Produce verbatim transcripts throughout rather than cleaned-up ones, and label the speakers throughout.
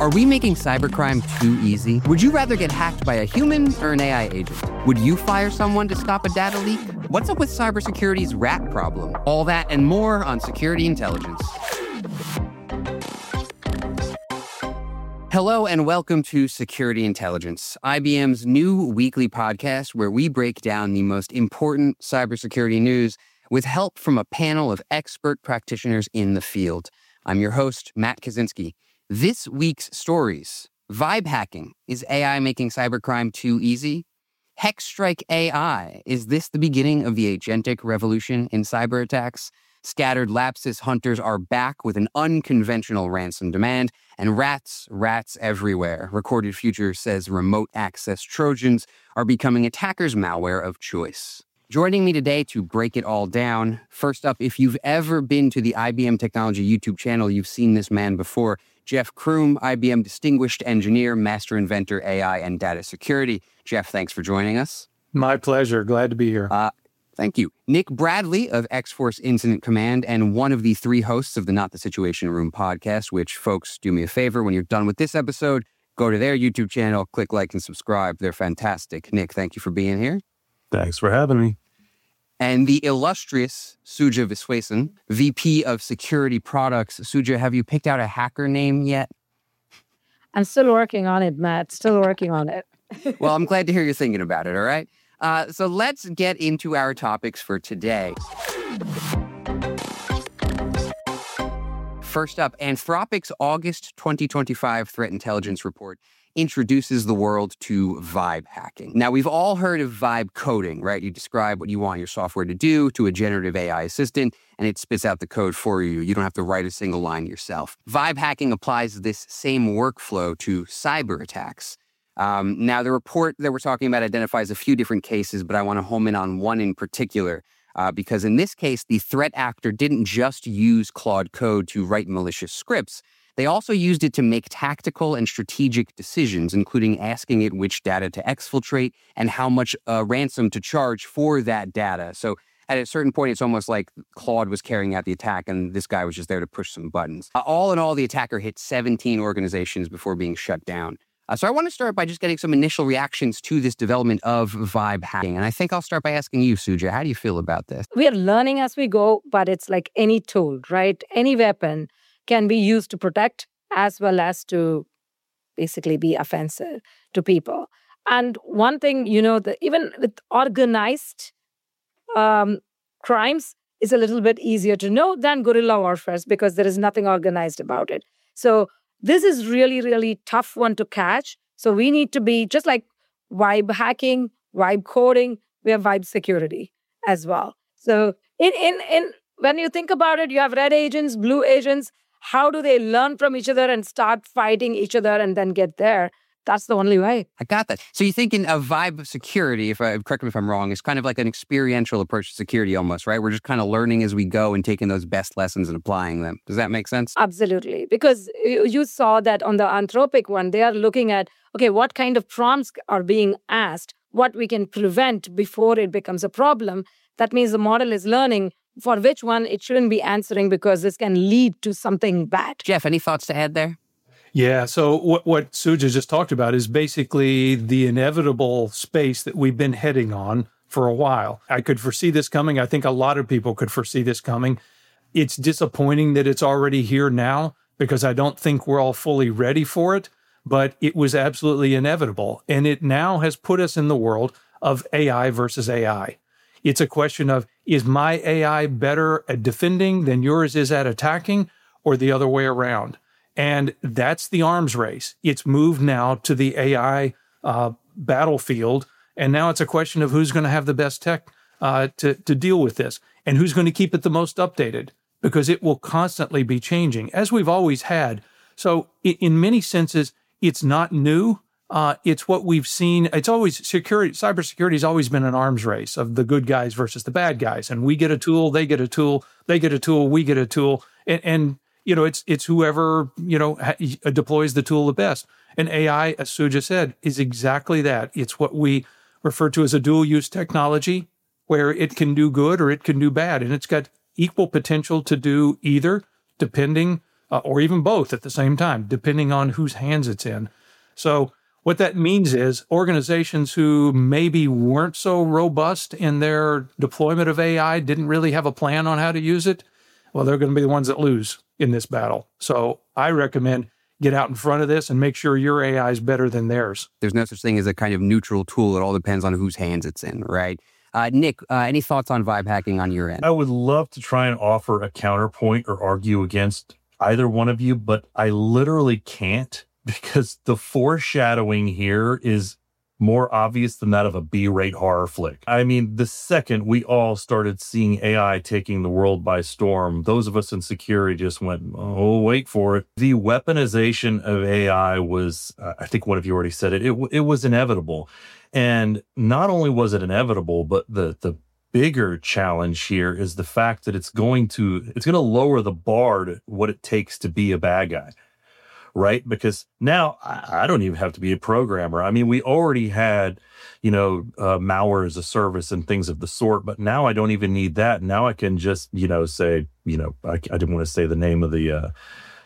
Speaker 1: Are we making cybercrime too easy? Would you rather get hacked by a human or an A I agent? Would you fire someone to stop a data leak? What's up with cybersecurity's rat problem? All that and more on Security Intelligence. Hello and welcome to Security Intelligence, I B M's new weekly podcast where we break down the most important cybersecurity news with help from a panel of expert practitioners in the field. I'm your host, Matt Kaczynski. This week's stories: Vibe hacking. Is A I making cybercrime too easy? Hexstrike A I. Is this the beginning of the agentic revolution in cyber attacks? Scattered Lapsus hunters are back with an unconventional ransom demand. And rats, rats everywhere. Recorded Future says remote access Trojans are becoming attackers' malware of choice. Joining me today to break it all down, first up, if you've ever been to the I B M Technology YouTube channel, you've seen this man before. Jeff Kroom, I B M Distinguished Engineer, Master Inventor, A I, and Data Security. Jeff, thanks for joining us.
Speaker 2: My pleasure. Glad to be here.
Speaker 1: Uh, thank you. Nick Bradley of X-Force Incident Command and one of the three hosts of the Not the Situation Room podcast, which, folks, do me a favor. When you're done with this episode, go to their YouTube channel, click like and subscribe. They're fantastic. Nick, thank you for being here.
Speaker 3: Thanks for having me.
Speaker 1: And the illustrious Suja Viswasan, V P of Security Products. Suja, have you picked out a hacker name yet?
Speaker 4: I'm still working on it, Matt. Still working on it.
Speaker 1: Well, I'm glad to hear you're thinking about it, all right? Uh, so let's get into our topics for today. First up, Anthropic's August twenty twenty-five Threat Intelligence Report introduces the world to vibe hacking. Now, we've all heard of vibe coding, right? You describe what you want your software to do to a generative A I assistant, and it spits out the code for you. You don't have to write a single line yourself. Vibe hacking applies this same workflow to cyber attacks. Um, now, the report that we're talking about identifies a few different cases, but I want to home in on one in particular, uh, because in this case, the threat actor didn't just use Claude Code to write malicious scripts. They also used it to make tactical and strategic decisions, including asking it which data to exfiltrate and how much uh, ransom to charge for that data. So at a certain point, it's almost like Claude was carrying out the attack and this guy was just there to push some buttons. Uh, all in all, the attacker hit seventeen organizations before being shut down. Uh, so I want to start by just getting some initial reactions to this development of vibe hacking. And I think I'll start by asking you, Suja, how do you feel about this?
Speaker 4: We are learning as we go, but it's like any tool, right? Any weapon can be used to protect as well as to basically be offensive to people. And one thing, you know, the, even with organized um, crimes, is a little bit easier to know than guerrilla warfare because there is nothing organized about it. So this is really, really tough one to catch. So we need to be, just like vibe hacking, vibe coding, we have vibe security as well. So in in in when you think about it, you have red agents, blue agents. How do they learn from each other and start fighting each other and then get there? That's the only way.
Speaker 1: I got that. So you think in a vibe security, if I correct me if I'm wrong, is kind of like an experiential approach to security almost, right? We're just kind of learning as we go and taking those best lessons and applying them. Does that make sense?
Speaker 4: Absolutely. Because you saw that on the Anthropic one, they are looking at, okay, what kind of prompts are being asked, what we can prevent before it becomes a problem. That means the model is learning for which one it shouldn't be answering because this can lead to something bad.
Speaker 1: Jeff, any thoughts to add there?
Speaker 2: Yeah, so what, what Suja just talked about is basically the inevitable space that we've been heading on for a while. I could foresee this coming. I think a lot of people could foresee this coming. It's disappointing that it's already here now because I don't think we're all fully ready for it, but it was absolutely inevitable. And it now has put us in the world of A I versus A I. It's a question of, is my A I better at defending than yours is at attacking, or the other way around? And that's the arms race. It's moved now to the A I uh, battlefield, and now it's a question of who's going to have the best tech uh, to, to deal with this, and who's going to keep it the most updated, because it will constantly be changing, as we've always had. So in, in many senses, it's not new. Uh, it's what we've seen. It's always security. Cybersecurity has always been an arms race of the good guys versus the bad guys. And we get a tool, they get a tool, they get a tool, we get a tool. And, and you know, it's it's whoever, you know, ha- deploys the tool the best. And A I, as Suja said, is exactly that. It's what we refer to as a dual-use technology, where it can do good or it can do bad. And it's got equal potential to do either, depending uh, or even both at the same time, depending on whose hands it's in. So what that means is organizations who maybe weren't so robust in their deployment of A I, didn't really have a plan on how to use it, well, they're going to be the ones that lose in this battle. So I recommend get out in front of this and make sure your A I is better than theirs.
Speaker 1: There's no such thing as a kind of neutral tool. It all depends on whose hands it's in, right? Uh, Nick, uh, any thoughts on vibe hacking on your end?
Speaker 3: I would love to try and offer a counterpoint or argue against either one of you, but I literally can't, because the foreshadowing here is more obvious than that of a B-rate horror flick. I mean, the second we all started seeing A I taking the world by storm, those of us in security just went, oh, wait for it. The weaponization of A I was, uh, I think one of you already said it, it, it was inevitable. And not only was it inevitable, but the the bigger challenge here is the fact that it's going to, it's going to lower the bar to what it takes to be a bad guy. Right? Because now I, I don't even have to be a programmer. I mean, we already had, you know, uh, malware as a service and things of the sort, but now I don't even need that. Now I can just, you know, say, you know, I, I didn't want to say the name of the, uh,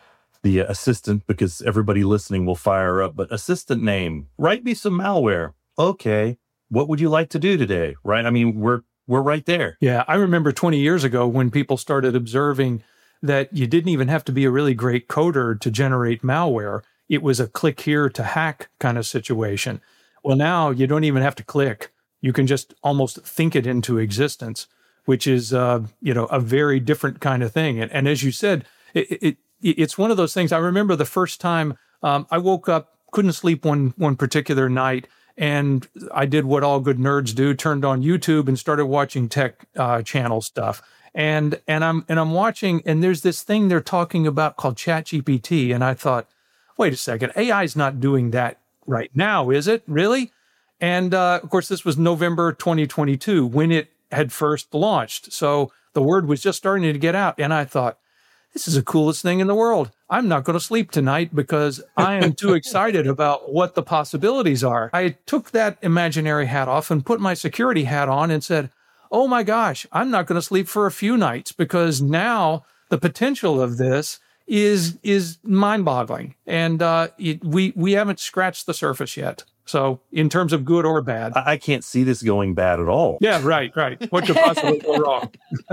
Speaker 3: the assistant because everybody listening will fire up, but assistant name, write me some malware. Okay. What would you like to do today? Right? I mean, we're, we're right there.
Speaker 2: Yeah. I remember twenty years ago when people started observing that you didn't even have to be a really great coder to generate malware. It was a click here to hack kind of situation. Well, now you don't even have to click. You can just almost think it into existence, which is, uh, you know, a very different kind of thing. And, and as you said, it, it it's one of those things. I remember the first time um, I woke up, couldn't sleep one one particular night, and I did what all good nerds do, turned on YouTube and started watching tech uh, channel stuff. And and I'm and I'm watching, and there's this thing they're talking about called ChatGPT, and I thought, wait a second, A I is not doing that right now, is it? Really? And uh, of course, this was November twenty twenty-two when it had first launched, so the word was just starting to get out, and I thought, this is the coolest thing in the world. I'm not going to sleep tonight because I am too excited about what the possibilities are. I took that imaginary hat off and put my security hat on and said, oh my gosh, I'm not going to sleep for a few nights because now the potential of this is is mind-boggling, and uh, it, we we haven't scratched the surface yet. So, in terms of good or bad,
Speaker 3: I, I can't see this going bad at all.
Speaker 2: Yeah, right, right. What could possibly go wrong?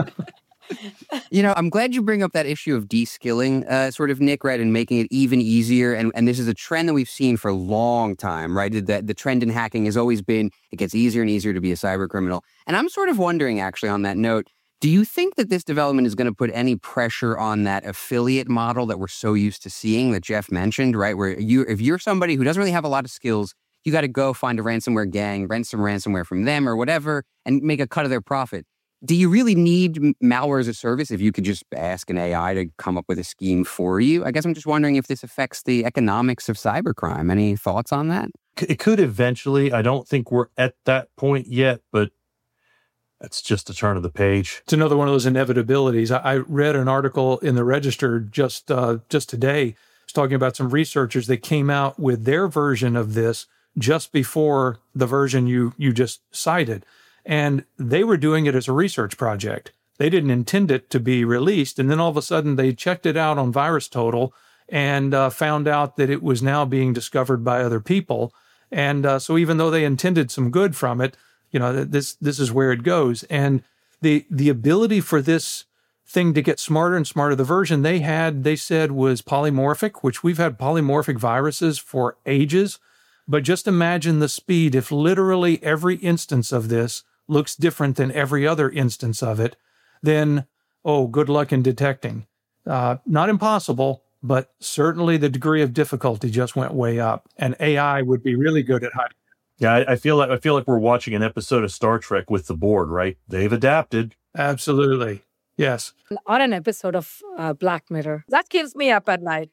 Speaker 1: You know, I'm glad you bring up that issue of de-skilling, uh, sort of, Nick, right, and making it even easier. And, and this is a trend that we've seen for a long time, right? The, the trend in hacking has always been it gets easier and easier to be a cyber criminal. And I'm sort of wondering, actually, on that note, do you think that this development is going to put any pressure on that affiliate model that we're so used to seeing that Jeff mentioned, right? Where you, if you're somebody who doesn't really have a lot of skills, you got to go find a ransomware gang, rent some ransomware from them or whatever, and make a cut of their profit. Do you really need malware as a service if you could just ask an A I to come up with a scheme for you? I guess I'm just wondering if this affects the economics of cybercrime. Any thoughts on that?
Speaker 3: It could eventually. I don't think we're at that point yet, but that's just a turn of the page.
Speaker 2: It's another one of those inevitabilities. I, I read an article in the Register just uh, just today. It's talking about some researchers that came out with their version of this just before the version you you just cited. And they were doing it as a research project. They didn't intend it to be released. And then all of a sudden they checked it out on VirusTotal and uh, found out that it was now being discovered by other people. And uh, so even though they intended some good from it, you know, this this is where it goes. And the the ability for this thing to get smarter and smarter, the version they had, they said was polymorphic, which we've had polymorphic viruses for ages. But just imagine the speed if literally every instance of this looks different than every other instance of it, then, oh, good luck in detecting. Uh, not impossible, but certainly the degree of difficulty just went way up. And A I would be really good at hiding.
Speaker 3: Yeah, I, I feel like I feel like we're watching an episode of Star Trek with the board, right? They've adapted.
Speaker 2: Absolutely. Yes.
Speaker 4: Or an episode of uh, Black Mirror. That keeps me up at night.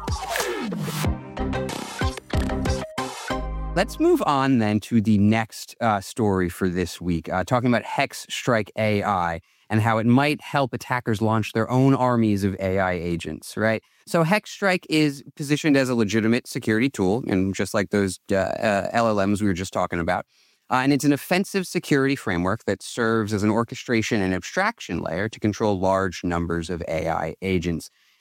Speaker 1: Let's move on then to the next uh, story for this week, uh, talking about Hex Strike A I and how it might help attackers launch their own armies of A I agents, right? So Hex Strike is positioned as a legitimate security tool, and just like those uh, uh, L L Ms we were just talking about. Uh, and it's an offensive security framework that serves as an orchestration and abstraction layer to control large numbers of A I agents.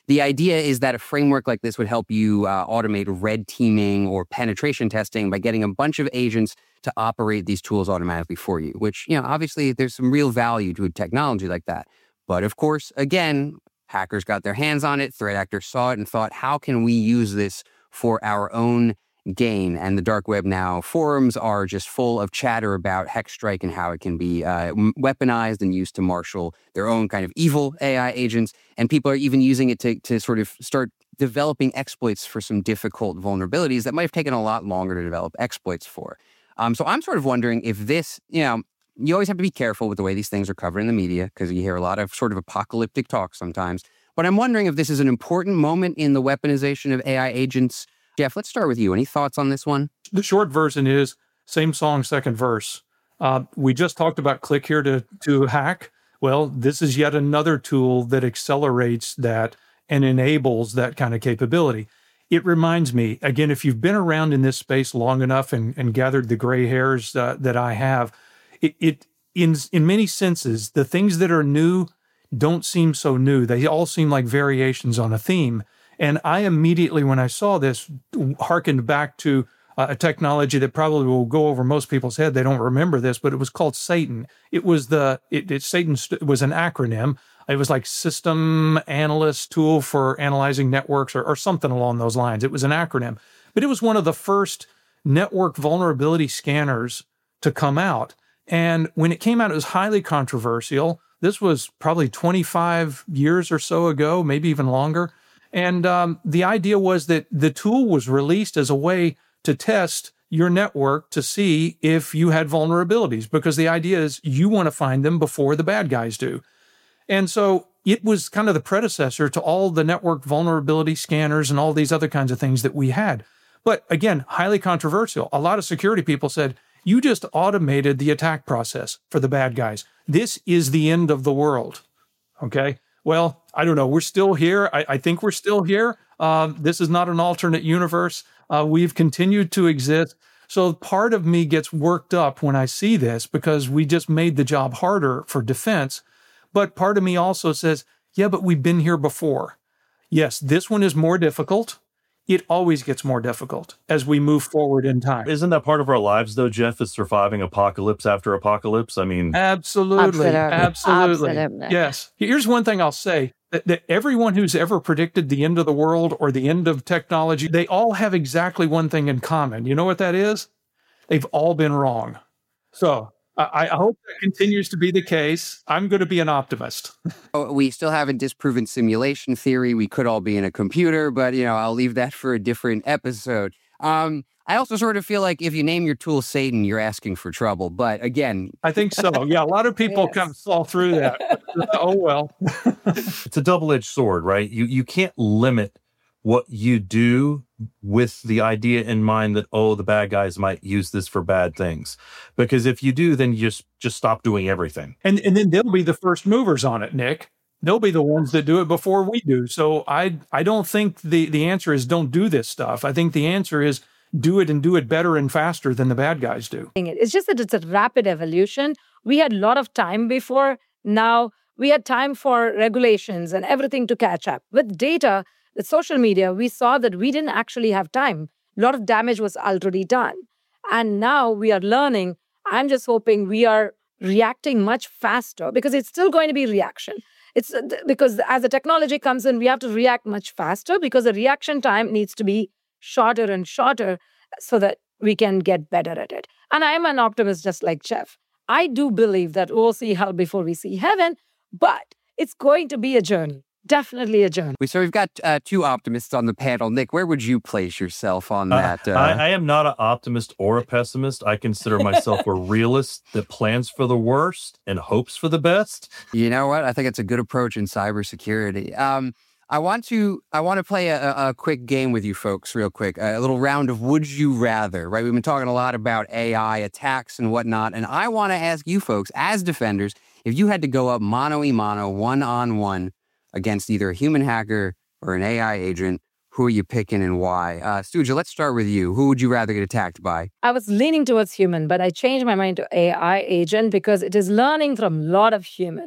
Speaker 1: The idea is that a framework like this would help you uh, automate red teaming or penetration testing by getting a bunch of agents to operate these tools automatically for you, which, you know, obviously there's some real value to a technology like that. But of course, again, hackers got their hands on it, threat actors saw it and thought, how can we use this for our own gain? And the dark web now forums are just full of chatter about Hexstrike and how it can be uh, weaponized and used to marshal their own kind of evil A I agents. And people are even using it to, to sort of start developing exploits for some difficult vulnerabilities that might have taken a lot longer to develop exploits for. Um, so I'm sort of wondering if this, you know, you always have to be careful with the way these things are covered in the media because you hear a lot of sort of apocalyptic talk sometimes. But I'm wondering if this is an important moment in the weaponization of A I agents. Jeff, let's start with you. Any thoughts on this one?
Speaker 2: The short version is same song, second verse. Uh, we just talked about click here to, to hack. Well, this is yet another tool that accelerates that and enables that kind of capability. It reminds me, again, if you've been around in this space long enough and, and gathered the gray hairs uh, that I have, it, it in in many senses, the things that are new don't seem so new. They all seem like variations on a theme. And I immediately, when I saw this, hearkened back to uh, a technology that probably will go over most people's head. They don't remember this, but it was called Satan. It was the, it, it Satan st- was an acronym. It was like System Analyst Tool for Analyzing Networks or, or something along those lines. It was an acronym. But it was one of the first network vulnerability scanners to come out. And when it came out, it was highly controversial. This was probably twenty-five years or so ago, maybe even longer. And um, the idea was that the tool was released as a way to test your network to see if you had vulnerabilities, because the idea is you want to find them before the bad guys do. And so it was kind of the predecessor to all the network vulnerability scanners and all these other kinds of things that we had. But again, highly controversial. A lot of security people said, you just automated the attack process for the bad guys. This is the end of the world. Okay? Well, I don't know. We're still here. I, I think we're still here. Um, this is not an alternate universe. Uh, we've continued to exist. So part of me gets worked up when I see this because we just made the job harder for defense. But part of me also says, yeah, but we've been here before. Yes, this one is more difficult. It always gets more difficult as we move forward in time.
Speaker 3: Isn't that part of our lives, though, Jeff, is surviving apocalypse after apocalypse? I mean...
Speaker 2: Absolutely. Absolutely.
Speaker 5: Absolutely.
Speaker 2: Yes. Here's one thing I'll say, that, that everyone who's ever predicted the end of the world or the end of technology, they all have exactly one thing in common. You know what that is? They've all been wrong. So... I hope that continues to be the case. I'm going to be an optimist.
Speaker 1: We still haven't disproven simulation theory. We could all be in a computer, but, you know, I'll leave that for a different episode. Um, I also sort of feel like if you name your tool Satan, you're asking for trouble. But again...
Speaker 2: I think so. Yeah, a lot of people yes. kind of saw through that. Oh, well.
Speaker 3: It's a double-edged sword, right? You You can't limit what you do with the idea in mind that, oh, the bad guys might use this for bad things. Because if you do, then you just, just stop doing everything.
Speaker 2: And and then they'll be the first movers on it, Nick. They'll be the ones that do it before we do. So I I don't think the, the answer is don't do this stuff. I think the answer is do it and do it better and faster than the bad guys do.
Speaker 4: It's just that it's a rapid evolution. We had a lot of time before. Now we had time for regulations and everything to catch up. With data, the social media, we saw that we didn't actually have time. A lot of damage was already done. And now we are learning. I'm just hoping we are reacting much faster because it's still going to be reaction. It's because as the technology comes in, we have to react much faster because the reaction time needs to be shorter and shorter so that we can get better at it. And I'm an optimist just like Jeff. I do believe that we'll see hell before we see heaven, but it's going to be a journey. Definitely a journey.
Speaker 1: So we've got uh, two optimists on the panel. Nick, where would you place yourself on that? Uh,
Speaker 3: I, I am not an optimist or a pessimist. I consider myself a realist that plans for the worst and hopes for the best.
Speaker 1: You know what? I think it's a good approach in cybersecurity. Um, I want to I want to play a, a quick game with you folks real quick, a little round of Would You Rather, right? We've been talking a lot about A I attacks and whatnot, and I want to ask you folks, as defenders, if you had to go up mano-y-mano, one-on-one, against either a human hacker or an A I agent, who are you picking and why? Uh, Suja, let's start with you. Who would you rather get attacked by?
Speaker 4: I was leaning towards human, but I changed my mind to A I agent because it is learning from a lot of humans.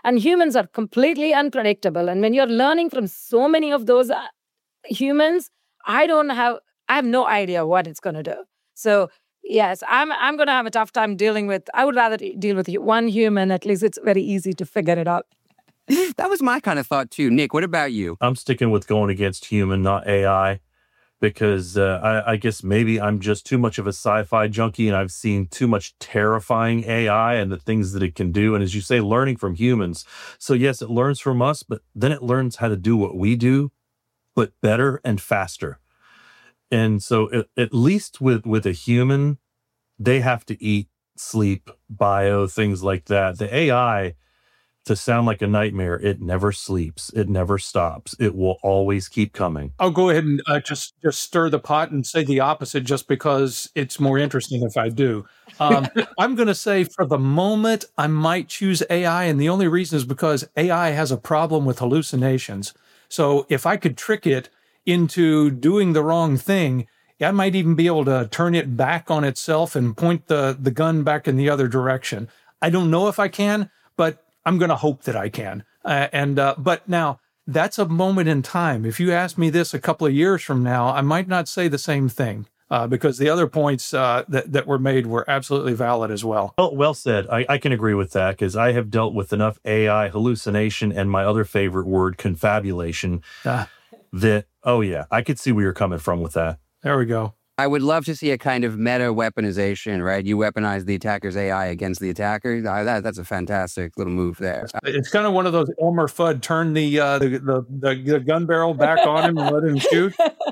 Speaker 4: And humans are completely unpredictable. And when you're learning from so many of those uh, humans, I don't have, I have no idea what it's going to do. So yes, I'm I'm going to have a tough time dealing with, I would rather deal with one human. At least it's very easy to figure it out.
Speaker 1: That was my kind of thought too. Nick, what about you?
Speaker 3: I'm sticking with going against human, not A I, because uh, I, I guess maybe I'm just too much of a sci-fi junkie and I've seen too much terrifying A I and the things that it can do. And as you say, learning from humans. So yes, it learns from us, but then it learns how to do what we do, but better and faster. And so at, at least with, with a human, they have to eat, sleep, bio, things like that. The A I, to sound like a nightmare, it never sleeps. It never stops. It will always keep coming.
Speaker 2: I'll go ahead and uh, just just stir the pot and say the opposite just because it's more interesting if I do. Um, I'm going to say for the moment, I might choose A I. And the only reason is because A I has a problem with hallucinations. So if I could trick it into doing the wrong thing, I might even be able to turn it back on itself and point the, the gun back in the other direction. I don't know if I can, but I'm going to hope that I can. Uh, and uh, but now, that's a moment in time. If you ask me this a couple of years from now, I might not say the same thing uh, because the other points uh, that, that were made were absolutely valid as well.
Speaker 3: Well, well said. I, I can agree with that because I have dealt with enough A I hallucination and my other favorite word, confabulation, uh, that, oh yeah, I could see where you're coming from with that.
Speaker 2: There we go.
Speaker 1: I would love to see a kind of meta weaponization, right? You weaponize the attacker's A I against the attacker. Uh, that, that's a fantastic little move there.
Speaker 2: It's kind of one of those Elmer Fudd, turn the, uh, the, the, the, the gun barrel back on him and let him shoot.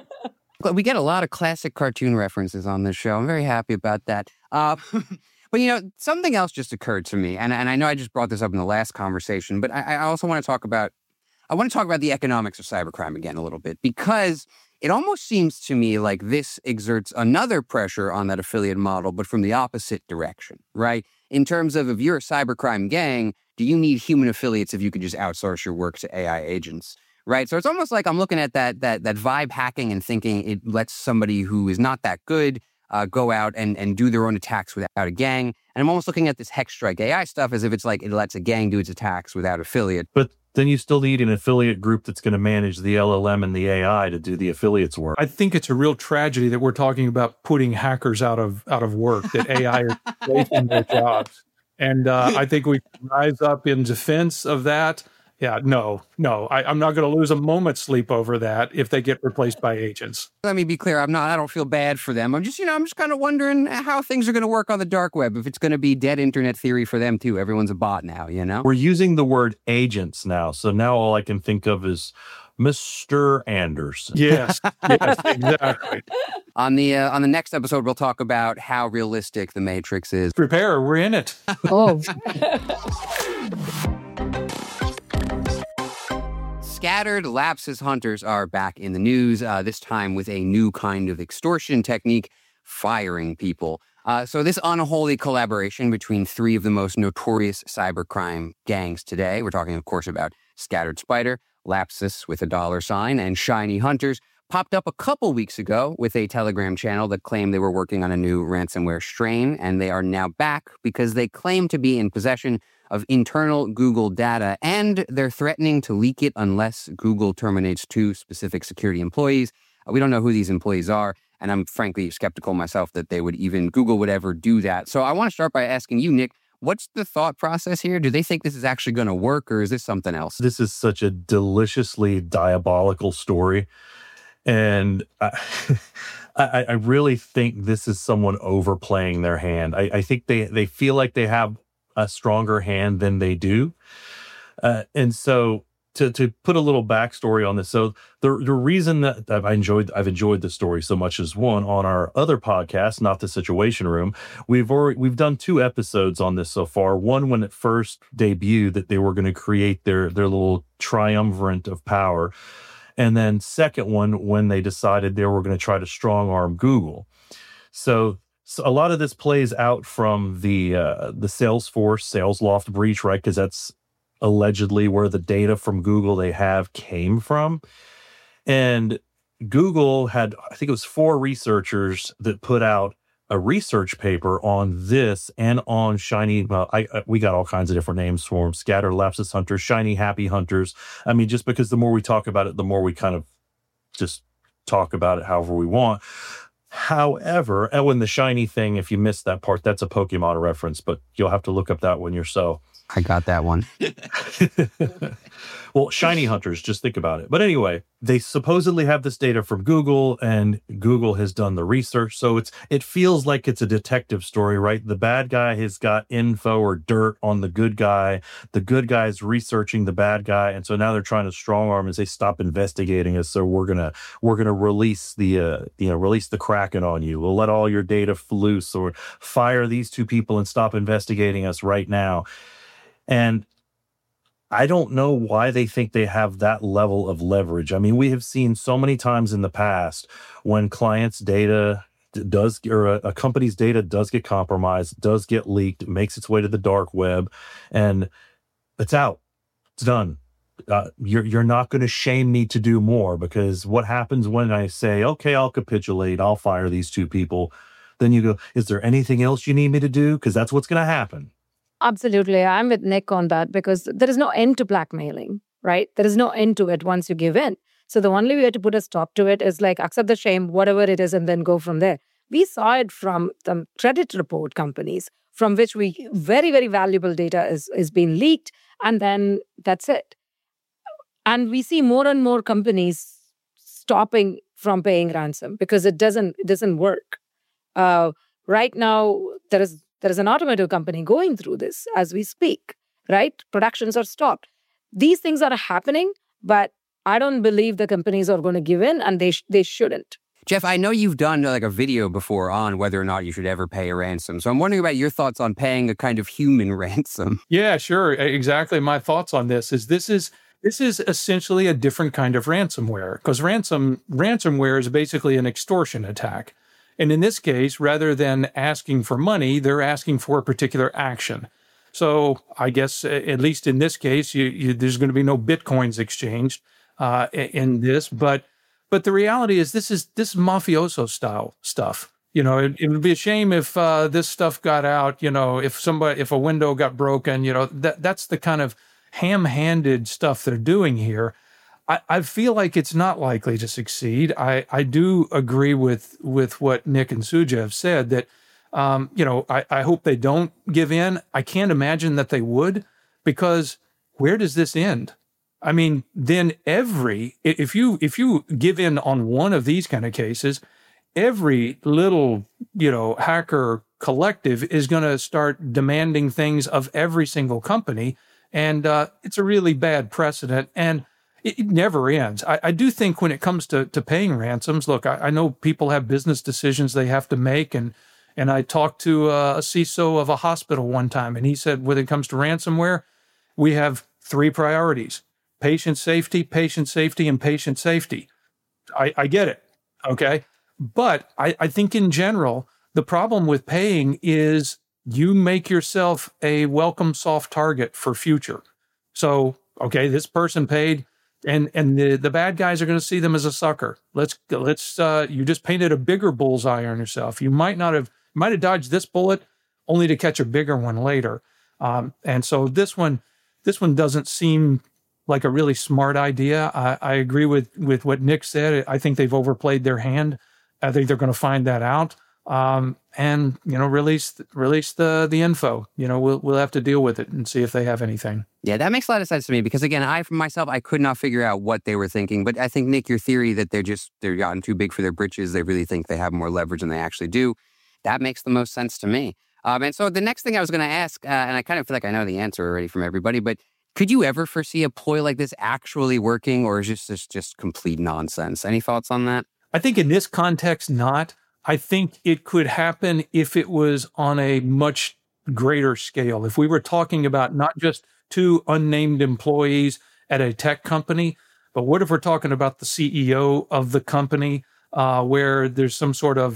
Speaker 1: We get a lot of classic cartoon references on this show. I'm very happy about that. Uh, but, you know, something else just occurred to me, and, and I know I just brought this up in the last conversation, but I, I also want to talk about, I want to talk about the economics of cybercrime again a little bit, because it almost seems to me like this exerts another pressure on that affiliate model, but from the opposite direction, right? In terms of if you're a cybercrime gang, do you need human affiliates if you could just outsource your work to A I agents, right? So it's almost like I'm looking at that that that vibe hacking and thinking it lets somebody who is not that good uh, go out and, and do their own attacks without a gang. And I'm almost looking at this Hexstrike A I stuff as if it's like it lets a gang do its attacks without affiliate.
Speaker 3: But then you still need an affiliate group that's going to manage the L L M and the A I to do the affiliates work.
Speaker 2: I think it's a real tragedy that we're talking about putting hackers out of out of work, that A I is replacing their jobs. And uh, I think we can rise up in defense of that. Yeah, no, no, I, I'm not going to lose a moment's sleep over that if they get replaced by agents.
Speaker 1: Let me be clear. I'm not, I don't feel bad for them. I'm just, you know, I'm just kind of wondering how things are going to work on the dark web. If it's going to be dead internet theory for them too. Everyone's a bot now, you know?
Speaker 3: We're using the word agents now. So now all I can think of is Mister Anderson.
Speaker 2: Yes, yes, exactly.
Speaker 1: On the uh, on the next episode, we'll talk about how realistic the Matrix is.
Speaker 2: Prepare, we're in it.
Speaker 4: Oh.
Speaker 1: Scattered lapses hunters are back in the news, uh, this time with a new kind of extortion technique, firing people. Uh, so this unholy collaboration between three of the most notorious cybercrime gangs today, we're talking, of course, about Scattered Spider, Lapsus with a dollar sign, and Shiny Hunters, popped up a couple weeks ago with a Telegram channel that claimed they were working on a new ransomware strain, and they are now back because they claim to be in possession of internal Google data, and they're threatening to leak it unless Google terminates two specific security employees. Uh, we don't know who these employees are, and I'm frankly skeptical myself that they would even, Google would ever do that. So I want to start by asking you, Nick, what's the thought process here? Do they think this is actually going to work, or is this something else?
Speaker 3: This is such a deliciously diabolical story. And I, I, I really think this is someone overplaying their hand. I, I think they, they feel like they have a stronger hand than they do. Uh, and so to to put a little backstory on this, so the the reason that I've enjoyed I've enjoyed the story so much is, one, on our other podcast, Not the Situation Room, we've already we've done two episodes on this so far. One when it first debuted, that they were going to create their their little triumvirate of power. And then second one, when they decided they were going to try to strong arm Google. So, so a lot of this plays out from the uh, the Salesforce SalesLoft breach, right? Because that's allegedly where the data from Google they have came from. And Google had, I think it was four researchers that put out a research paper on this and on Shiny. Well, I, I we got all kinds of different names for them: Scatter Lapsus Hunters, Shiny Happy Hunters. I mean, just because the more we talk about it, the more we kind of just talk about it however we want. However, oh, and the shiny thing, if you missed that part, that's a Pokemon reference, but you'll have to look up that one yourself.
Speaker 1: I got that one.
Speaker 3: Well, shiny hunters, just think about it. But anyway, they supposedly have this data from Google, and Google has done the research. So it's it feels like it's a detective story, right? The bad guy has got info or dirt on the good guy. The good guy's researching the bad guy, and so now they're trying to strong arm and say, "Stop investigating us." So we're gonna we're gonna release the uh, you know release the Kraken on you. We'll let all your data loose, or fire these two people and stop investigating us right now. And I don't know why they think they have that level of leverage. I mean, we have seen so many times in the past when clients' data does, or a, a company's data does get compromised, does get leaked, makes its way to the dark web, and it's out. It's done. Uh, you're you're not going to shame me to do more, because what happens when I say, okay, I'll capitulate, I'll fire these two people, then you go, is there anything else you need me to do? Because that's what's going to happen.
Speaker 4: Absolutely. I'm with Nick on that, because there is no end to blackmailing, right? There is no end to it once you give in. So the only way to put a stop to it is like accept the shame, whatever it is, and then go from there. We saw it from the credit report companies, from which we very, very valuable data is, is being leaked, and then that's it. And we see more and more companies stopping from paying ransom because it doesn't it doesn't work. Uh, right now, there is There is an automotive company going through this as we speak, right? Productions are stopped. These things are happening, but I don't believe the companies are going to give in, and they sh- they shouldn't.
Speaker 1: Jeff, I know you've done like a video before on whether or not you should ever pay a ransom. So I'm wondering about your thoughts on paying a kind of human ransom.
Speaker 2: Yeah, sure. Exactly. My thoughts on this is this is this is essentially a different kind of ransomware, because ransom ransomware is basically an extortion attack. And in this case, rather than asking for money, they're asking for a particular action. So I guess, at least in this case, you, you, there's going to be no Bitcoins exchanged uh, in this. But but the reality is this is this is mafioso style stuff. You know, it, it would be a shame if uh, this stuff got out. You know, if somebody if a window got broken. You know, that that's the kind of ham-handed stuff they're doing here. I, I feel like it's not likely to succeed. I, I do agree with with what Nick and Suja have said that, um, you know, I, I hope they don't give in. I can't imagine that they would, because where does this end? I mean, then every, if you if you give in on one of these kind of cases, every little, you know, hacker collective is going to start demanding things of every single company. And uh, it's a really bad precedent. And it never ends. I, I do think when it comes to, to paying ransoms, look, I, I know people have business decisions they have to make. And and I talked to a, a C I S O of a hospital one time, and he said, when it comes to ransomware, we have three priorities: patient safety, patient safety, and patient safety. I, I get it, okay? But I, I think in general, the problem with paying is you make yourself a welcome soft target for future. So, okay, this person paid, And and the, the bad guys are going to see them as a sucker. Let's let's uh, you just painted a bigger bullseye on yourself. You might not have might have dodged this bullet, only to catch a bigger one later. Um, and so this one this one doesn't seem like a really smart idea. I, I agree with with what Nick said. I think they've overplayed their hand. I think they're going to find that out. Um, and you know, release release the the info. You know, we'll we'll have to deal with it and see if they have anything.
Speaker 1: Yeah, that makes a lot of sense to me, because again, I for myself, I could not figure out what they were thinking. But I think, Nick, your theory that they're just they're gotten too big for their britches, they really think they have more leverage than they actually do, that makes the most sense to me. Um, and so the next thing I was going to ask, uh, and I kind of feel like I know the answer already from everybody, but could you ever foresee a ploy like this actually working, or is this just just complete nonsense? Any thoughts on that?
Speaker 2: I think in this context, not. I think it could happen if it was on a much greater scale. If we were talking about not just two unnamed employees at a tech company, but what if we're talking about the C E O of the company, uh, where there's some sort of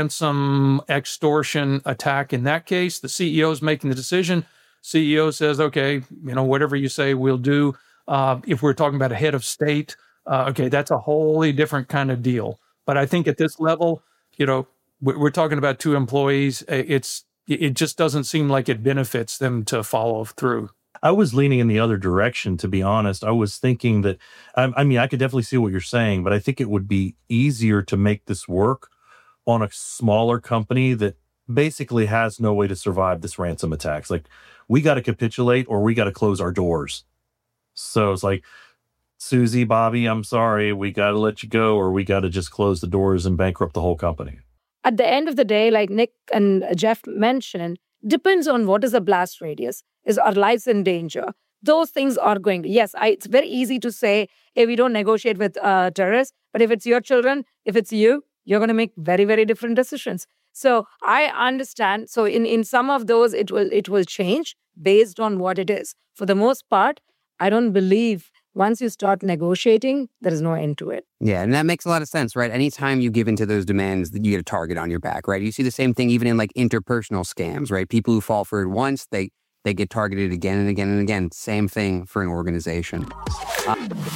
Speaker 2: ransom extortion attack? In that case, the C E O is making the decision. C E O says, okay, you know, whatever you say, we'll do. Uh, if we're talking about a head of state, uh, okay, that's a wholly different kind of deal. But I think at this level, you know, we- we're talking about two employees. It's it just doesn't seem like it benefits them to follow through.
Speaker 3: I was leaning in the other direction, to be honest. I was thinking that, I, I mean, I could definitely see what you're saying, but I think it would be easier to make this work on a smaller company that basically has no way to survive this ransom attacks. Like, we got to capitulate or we got to close our doors. So it's like, Susie, Bobby, I'm sorry, we got to let you go, or we got to just close the doors and bankrupt the whole company.
Speaker 4: At the end of the day, like Nick and Jeff mentioned, depends on what is the blast radius. Is our lives in danger? Those things are going to, yes, I, it's very easy to say, hey, we don't negotiate with uh, terrorists, but if it's your children, if it's you, you're going to make very, very different decisions. So I understand. So in, in some of those, it will it will change based on what it is. For the most part, I don't believe once you start negotiating, there is no end to it.
Speaker 1: Yeah, and that makes a lot of sense, right? Anytime you give into those demands, you get a target on your back, right? You see the same thing even in like interpersonal scams, right? People who fall for it once, they they get targeted again and again and again. Same thing for an organization. Uh,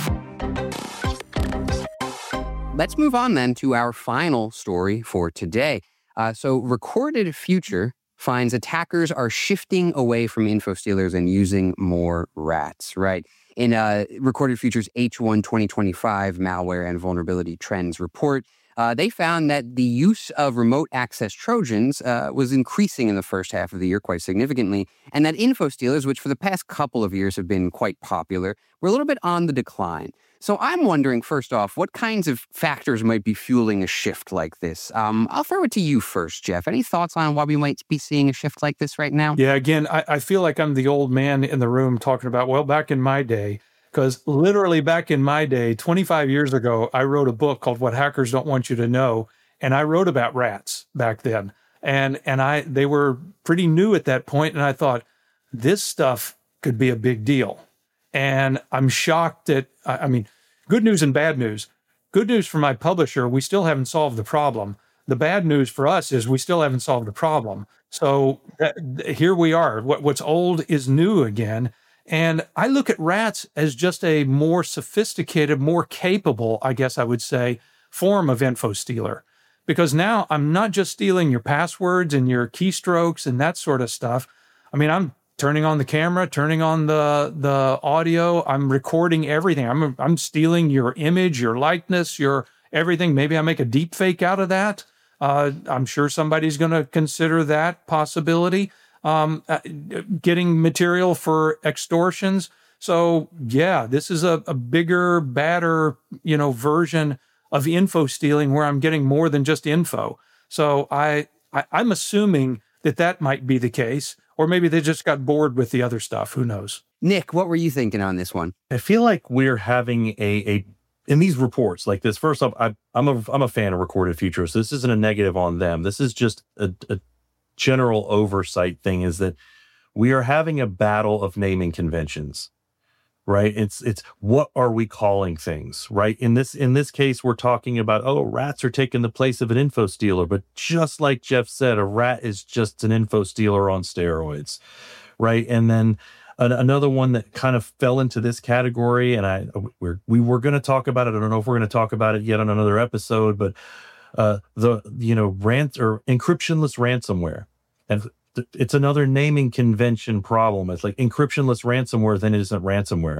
Speaker 1: let's move on then to our final story for today. Uh, so Recorded Future finds attackers are shifting away from info stealers and using more rats, right? In uh, Recorded Future's H one twenty twenty-five Malware and Vulnerability Trends report, uh, they found that the use of remote access Trojans uh, was increasing in the first half of the year quite significantly, and that info stealers, which for the past couple of years have been quite popular, were a little bit on the decline. So I'm wondering, first off, what kinds of factors might be fueling a shift like this? Um, I'll throw it to you first, Jeff. Any thoughts on why we might be seeing a shift like this right now?
Speaker 2: Yeah, again, I, I feel like I'm the old man in the room talking about, well, back in my day, because literally back in my day, twenty-five years ago, I wrote a book called What Hackers Don't Want You to Know, and I wrote about rats back then. And and I they were pretty new at that point, and I thought, this stuff could be a big deal. And I'm shocked that, I, I mean, good news and bad news. Good news for my publisher, we still haven't solved the problem. The bad news for us is we still haven't solved the problem. So uh, here we are. What, what's old is new again. And I look at rats as just a more sophisticated, more capable, I guess I would say, form of info stealer. Because now I'm not just stealing your passwords and your keystrokes and that sort of stuff. I mean, I'm turning on the camera, turning on the the audio. I'm recording everything. I'm I'm stealing your image, your likeness, your everything. Maybe I make a deep fake out of that. Uh, I'm sure somebody's going to consider that possibility. Um, uh, getting material for extortions. So yeah, this is a, a bigger, badder, you know, version of info stealing where I'm getting more than just info. So I, I I'm assuming that that might be the case. Or maybe they just got bored with the other stuff. Who knows?
Speaker 1: Nick, what were you thinking on this one?
Speaker 3: I feel like we're having a, a in these reports like this. First off, I, I'm a I'm a fan of Recorded Future, so this isn't a negative on them. This is just a, a general oversight thing. Is that we are having a battle of naming conventions, right? It's it's what are we calling things, right? In this in this case, we're talking about oh, rats are taking the place of an info stealer, but just like Jeff said, a rat is just an info stealer on steroids, right? And then an, another one that kind of fell into this category, and I we're, we were going to talk about it. I don't know if we're going to talk about it yet on another episode, but uh, the you know rant or encryptionless ransomware, and it's another naming convention problem. It's like encryptionless ransomware, then it isn't ransomware.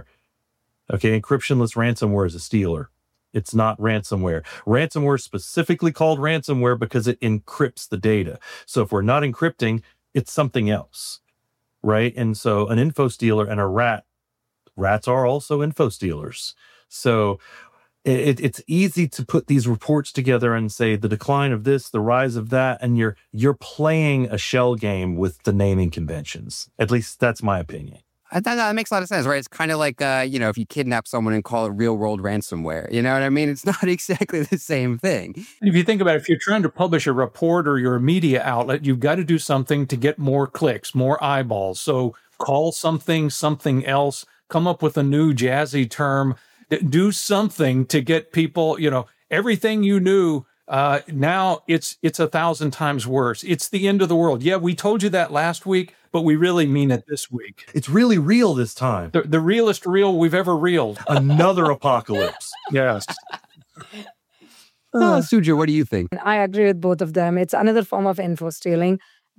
Speaker 3: Okay, encryptionless ransomware is a stealer. It's not ransomware. Ransomware is specifically called ransomware because it encrypts the data. So if we're not encrypting, it's something else, right? And so an info stealer and a rat, rats are also info stealers. So It, it's easy to put these reports together and say the decline of this, the rise of that, and you're you're playing a shell game with the naming conventions. At least that's my opinion.
Speaker 1: I thought that makes a lot of sense, right? It's kind of like, uh, you know, if you kidnap someone and call it real world ransomware, you know what I mean? It's not exactly the same thing.
Speaker 2: If you think about it, if you're trying to publish a report or you're a media outlet, you've got to do something to get more clicks, more eyeballs. So call something something else, come up with a new jazzy term. Do something to get people, you know, everything you knew, uh, now it's it's a thousand times worse. It's the end of the world. Yeah, we told you that last week, but we really mean it this week.
Speaker 3: It's really real this time.
Speaker 2: The, the realest reel we've ever reeled.
Speaker 3: Another apocalypse.
Speaker 2: Yes.
Speaker 1: Uh, Suja, what do you think?
Speaker 4: I agree with both of them. It's another form of info stealing.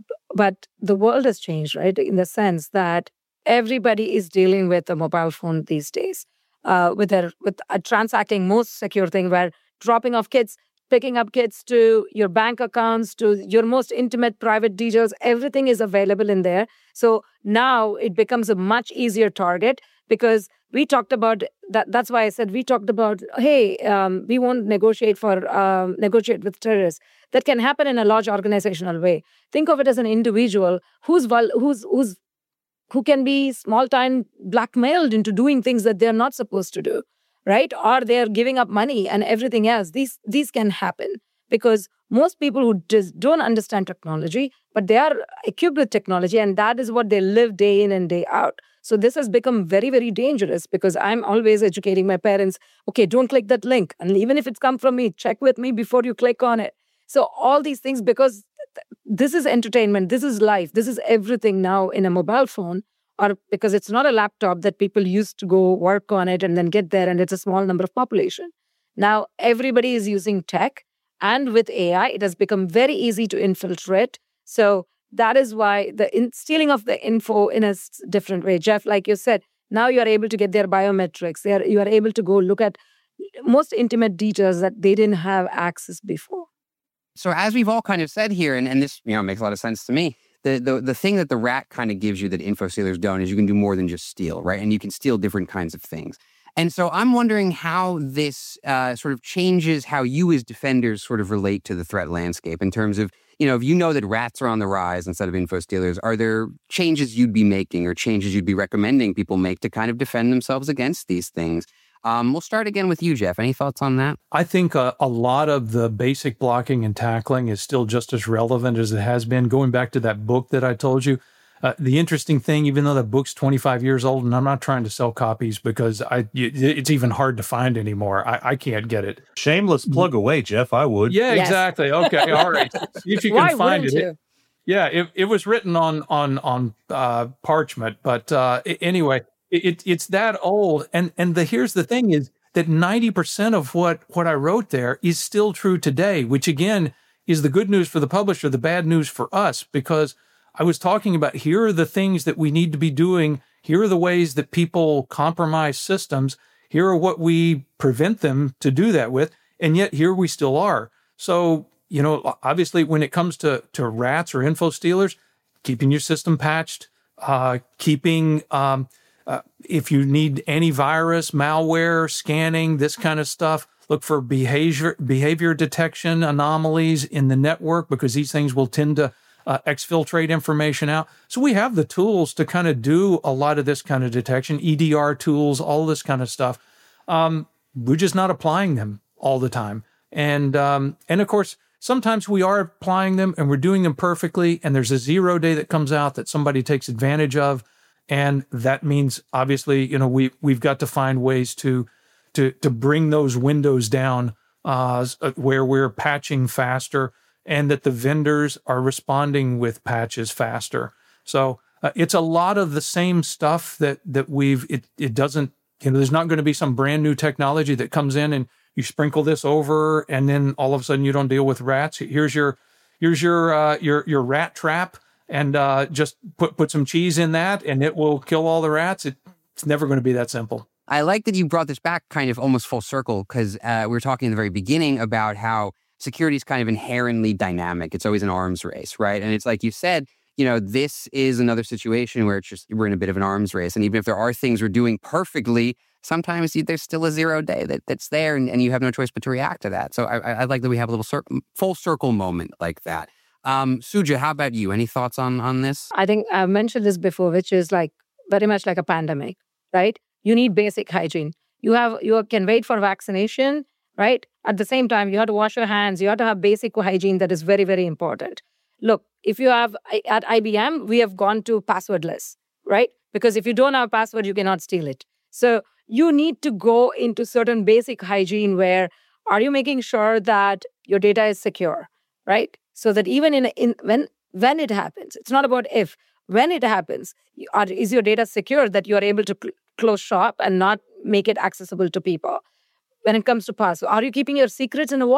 Speaker 4: But the world has changed, right? In the sense that everybody is dealing with a mobile phone these days, uh, with a, with a transacting most secure thing where dropping off kids, picking up kids to your bank accounts, to your most intimate private details, everything is available in there. So now it becomes a much easier target because we talked about that. That's why I said we talked about, hey, um, we won't negotiate for um, negotiate with terrorists. That can happen in a large organizational way. Think of it as an individual who's who's who's who can be small time blackmailed into doing things that they're not supposed to do, right? Or they're giving up money and everything else. These these can happen because most people who just don't understand technology, but they are equipped with technology, and that is what they live day in and day out. So this has become very, very dangerous because I'm always educating my parents, okay, don't click that link. And even if it's come from me, check with me before you click on it. So all these things, because th- this is entertainment, this is life, this is everything now in a mobile phone, or because it's not a laptop that people used to go work on it and then get there, and it's a small number of population. Now everybody is using tech, and with A I, it has become very easy to infiltrate. So that is why the in- stealing of the info in a s- different way. Jeff, like you said, now you are able to get their biometrics. They are, you are able to go look at most intimate details that they didn't have access before.
Speaker 1: So as we've all kind of said here, and, and this you know makes a lot of sense to me, the, the the thing that the rat kind of gives you that info stealers don't is you can do more than just steal, right? And you can steal different kinds of things. And so I'm wondering how this uh, sort of changes how you as defenders sort of relate to the threat landscape in terms of, you know, if you know that rats are on the rise instead of info stealers, are there changes you'd be making or changes you'd be recommending people make to kind of defend themselves against these things? Um, we'll start again with you, Jeff. Any thoughts on that?
Speaker 2: I think uh, a lot of the basic blocking and tackling is still just as relevant as it has been. Going back to that book that I told you, uh, the interesting thing, even though that book's twenty-five years old, and I'm not trying to sell copies because I, it's even hard to find anymore. I, I can't get it.
Speaker 3: Shameless plug away, Jeff. I would.
Speaker 2: Yeah,
Speaker 4: Yes.
Speaker 2: exactly. Okay, all right. See if you
Speaker 4: Why
Speaker 2: can find it.
Speaker 4: wouldn't you?
Speaker 2: Yeah, it, it was written on on on uh, parchment, but uh, anyway, it, it's that old. And and the here's the thing is that ninety percent of what what I wrote there is still true today, which again is the good news for the publisher, the bad news for us, because I was talking about here are the things that we need to be doing. Here are the ways that people compromise systems. Here are what we prevent them to do that with, and yet here we still are. So, you know, obviously when it comes to, to rats or info stealers, keeping your system patched, uh, keeping, um, uh, if you need antivirus, malware, scanning, this kind of stuff, look for behavior, behavior detection anomalies in the network because these things will tend to uh, exfiltrate information out. So we have the tools to kind of do a lot of this kind of detection, E D R tools, all this kind of stuff. Um, we're just not applying them all the time. And, um, and of course, sometimes we are applying them and we're doing them perfectly. And there's a zero day that comes out that somebody takes advantage of. And that means, obviously, you know, we, we've got to find ways to, to, to bring those windows down uh, where we're patching faster and that the vendors are responding with patches faster. So uh, it's a lot of the same stuff that, that we've, it, it doesn't, you know, there's not going to be some brand new technology that comes in and you sprinkle this over, and then all of a sudden you don't deal with rats. Here's your, here's your, uh, your, your rat trap, and uh, just put put some cheese in that, and it will kill all the rats. It, it's never going to be that simple.
Speaker 1: I like that you brought this back kind of almost full circle because uh, we were talking in the very beginning about how security is kind of inherently dynamic. It's always an arms race, right? And it's like you said, you know, this is another situation where it's just we're in a bit of an arms race, and even if there are things we're doing perfectly, sometimes there's still a zero day that, that's there, and, and you have no choice but to react to that. So I, I like that we have a little cir- full circle moment like that. Um, Suja, how about you? Any thoughts on, on this?
Speaker 4: I think I've mentioned this before, which is like very much like a pandemic, right? You need basic hygiene. You have you can wait for vaccination, right? At the same time, you have to wash your hands. You have to have basic hygiene that is very, very important. Look, if you have, at I B M, we have gone to passwordless, right? Because if you don't have a password, you cannot steal it. So you need to go into certain basic hygiene where are you making sure that your data is secure, right? So that even in, in when when it happens, it's not about if, when it happens, you are, is your data secure that you are able to cl- close shop and not make it accessible to people? When it comes to password, are you keeping your secrets in a vault?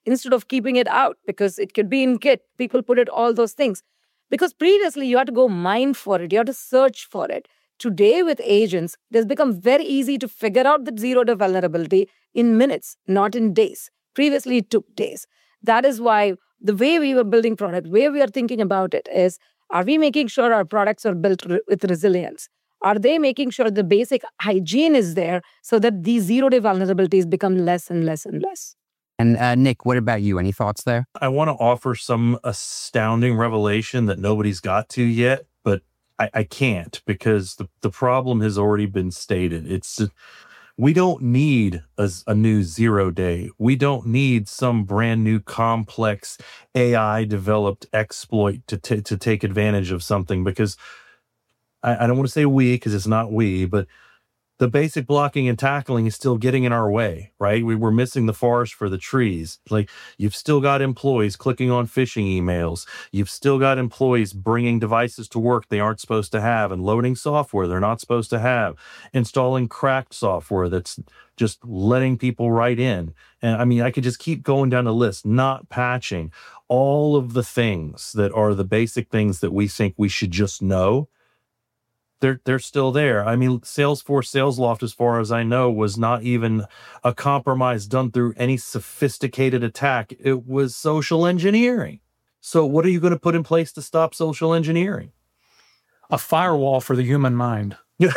Speaker 4: instead of keeping it out because it could be in Git. People put it all those things. Because previously you had to go mine for it. You had to search for it. Today with agents, it has become very easy to figure out the zero-day vulnerability in minutes, not in days. Previously, it took days. That is why the way we were building product, the way we are thinking about it is, are we making sure our products are built re- with resilience? Are they making sure the basic hygiene is there so that these zero-day vulnerabilities become less and less and less?
Speaker 1: And uh, Nick, what about you? Any thoughts there?
Speaker 3: I want to offer some astounding revelation that nobody's got to yet, but I, I can't because the, the problem has already been stated. It's we don't need a, a new zero day. We don't need some brand new complex A I developed exploit to t- to take advantage of something because I, I don't want to say we because it's not we, but the basic blocking and tackling is still getting in our way, right? We were missing the forest for the trees. Like you've still got employees clicking on phishing emails. You've still got employees bringing devices to work they aren't supposed to have and loading software they're not supposed to have, installing cracked software that's just letting people write in. And I mean, I could just keep going down the list, not patching all of the things that are the basic things that we think we should just know. They're they're still there. I mean, Salesforce SalesLoft, as far as I know, was not even a compromise done through any sophisticated attack. It was social engineering. So what are you going to put in place to stop social engineering?
Speaker 2: A firewall for the human mind.
Speaker 1: You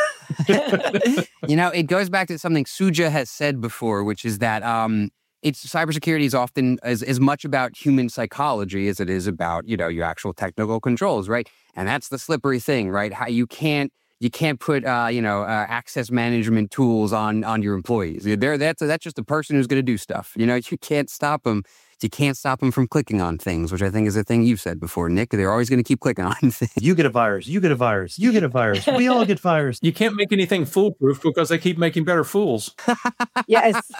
Speaker 1: know, it goes back to something Suja has said before, which is that um, it's cybersecurity is often as, as much about human psychology as it is about, you know, your actual technical controls, right? And that's the slippery thing, right? How you can't you can't put uh, you know uh, access management tools on on your employees. There, that's that's just a person who's going to do stuff. You know, you can't stop them. You can't stop them from clicking on things, which I think is a thing you've said before, Nick. They're always going to keep clicking on things.
Speaker 3: You get a virus. You get a virus. You get a virus. We all get virus.
Speaker 2: You can't make anything foolproof because they keep making better fools.
Speaker 4: Yes.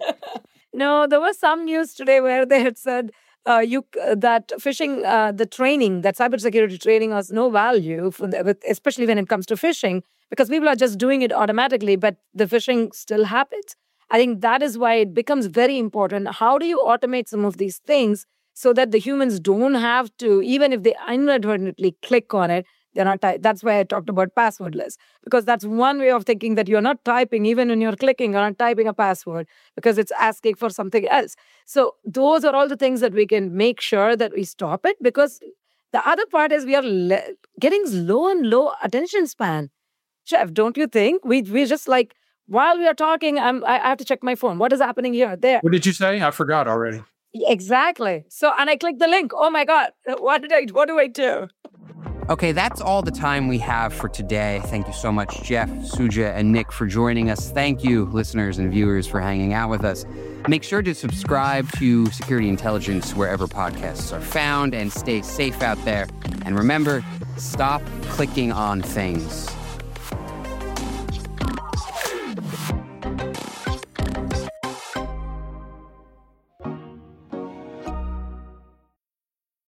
Speaker 4: No, there was some news today where they had said uh, you uh, that phishing, uh, the training, that cybersecurity training has no value, for the, especially when it comes to phishing, because people are just doing it automatically, but the phishing still happens. I think that is why it becomes very important. How do you automate some of these things so that the humans don't have to, even if they inadvertently click on it, they're not. Ty- that's why I talked about passwordless, because that's one way of thinking that you're not typing, even when you're clicking, you're not typing a password because it's asking for something else. So those are all the things that we can make sure that we stop it, because the other part is we are le- getting low and low attention span. Jeff, don't you think? We we just like, while we are talking, I'm, I have to check my phone. What is happening here? There.
Speaker 2: What did you say? I forgot already.
Speaker 4: Exactly. So, and I click the link. Oh my God. What did I, what do I do?
Speaker 1: Okay, that's all the time we have for today. Thank you so much, Jeff, Suja, and Nick for joining us. Thank you, listeners and viewers, for hanging out with us. Make sure to subscribe to Security Intelligence wherever podcasts are found, and stay safe out there. And remember, stop clicking on things.